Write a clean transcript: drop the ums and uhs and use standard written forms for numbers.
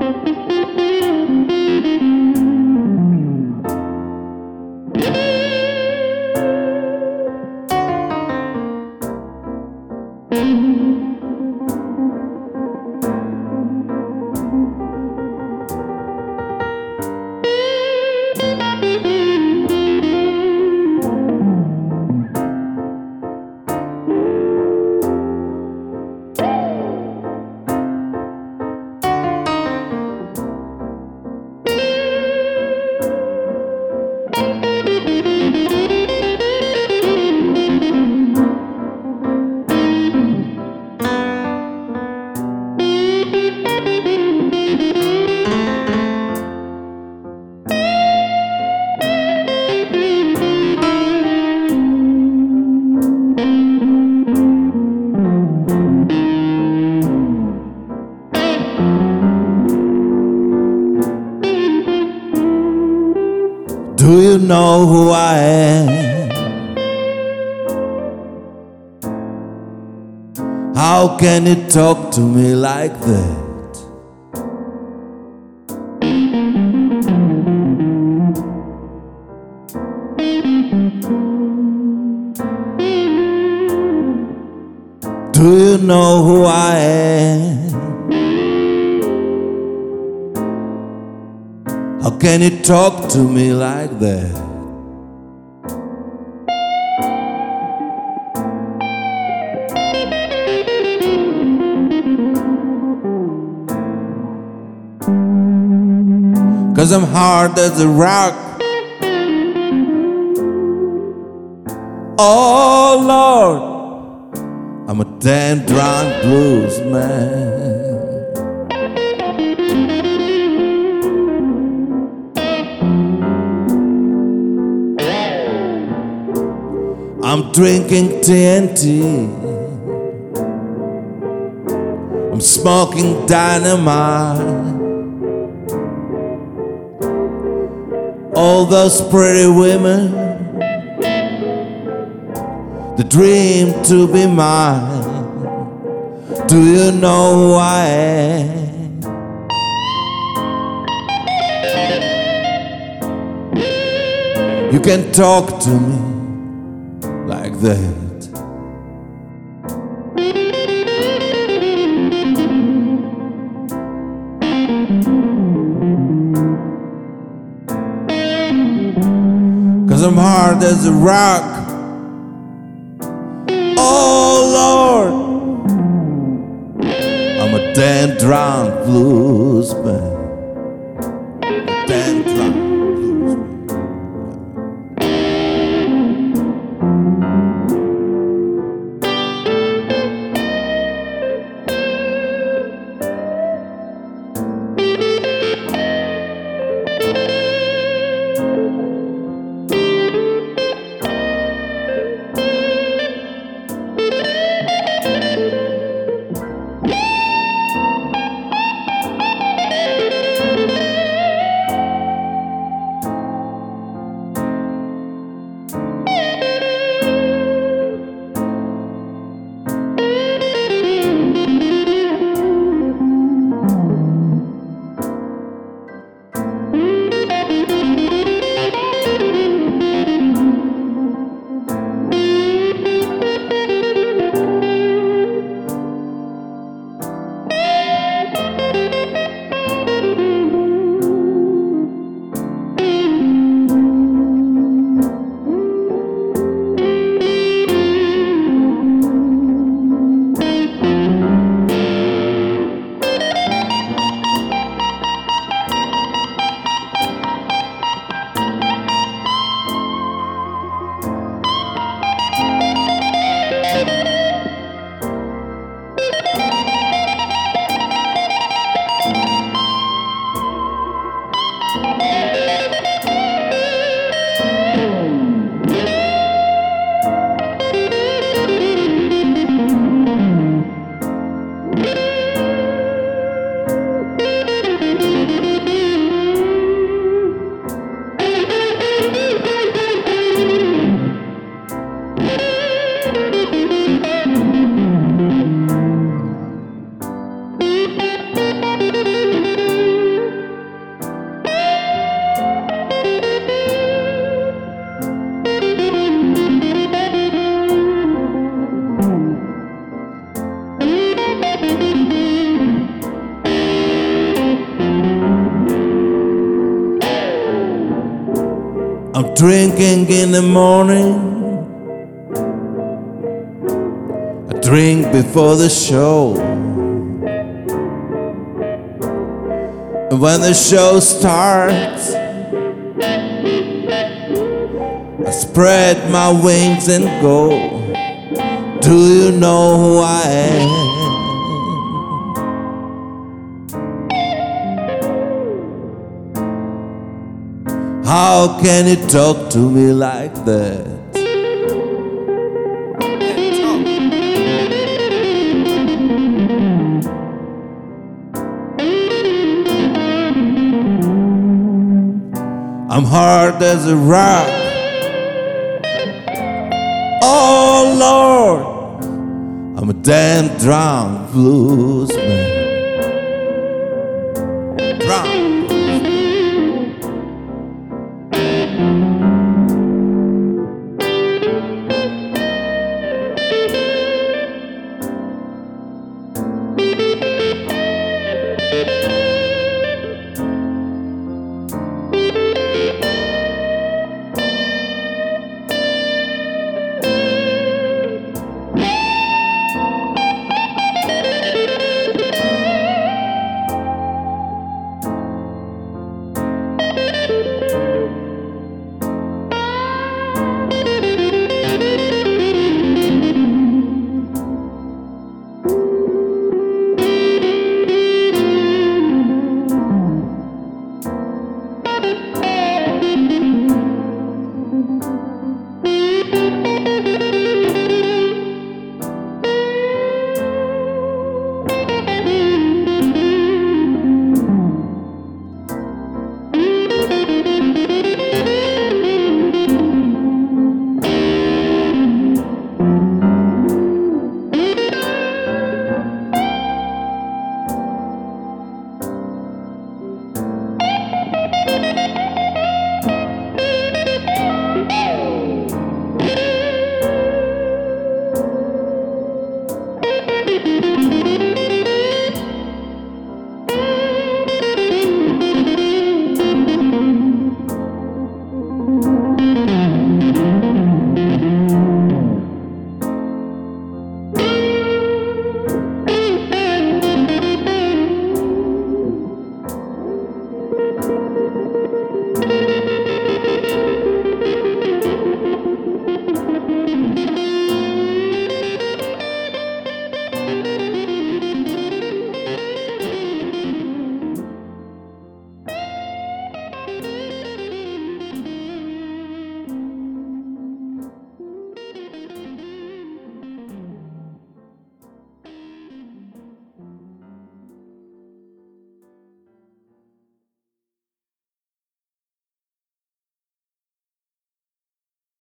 Do you know who I am? How can you talk to me like that? Do you know who I am? How can you talk to me like that? Cause I'm hard as a rock. Oh Lord, I'm a damn drunk blues man. I'm drinking TNT. I'm smoking dynamite. All those pretty women, they dream to be mine. Do you know who I am? You can talk to me like that. Cause I'm hard as a rock. Oh Lord, I'm a damn drunk blues man. A damn drunk blues man. drinking in the morning, I drink before the show. And when the show starts, I spread my wings and go. Do you know who I am? How can you talk to me like that? I'm hard as a rock. Oh Lord, I'm a damn drunk blues man. Drunk.